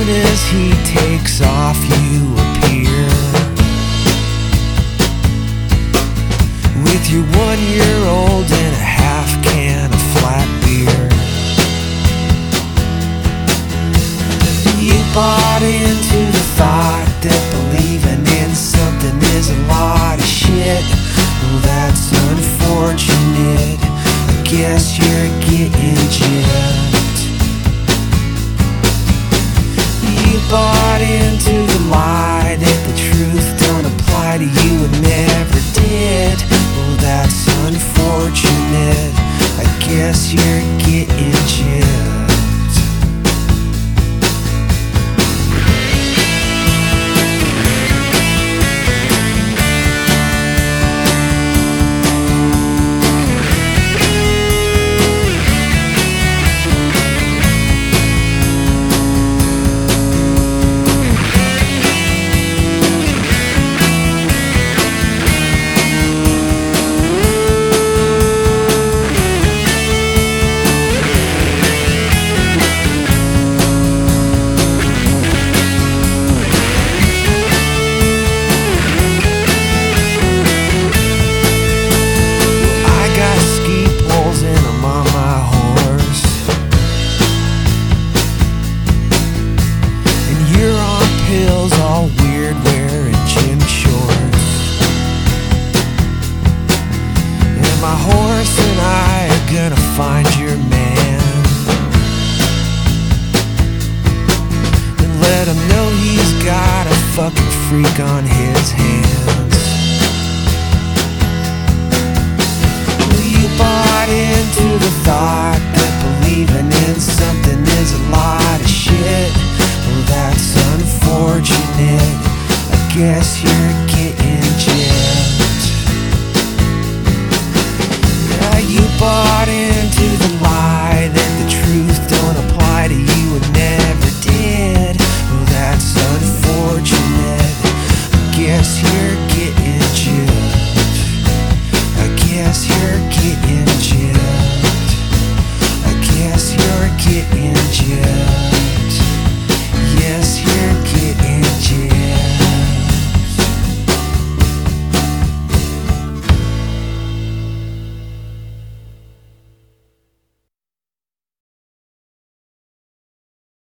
soon as he takes off, you appear with your 1-year-old and a half can of flat beer. You bought into the thought that believing in something is a lot of shit. Well, that's unfortunate. I guess you're getting gypped. You bought into the lie that the truth don't apply to you and never did. Well, that's unfortunate. I guess you're getting gypped. All weird wearing gym shorts, and my horse and I are gonna find your man and let him know he's got a fucking freak on his hands. Well, you bought into the thought that believing in something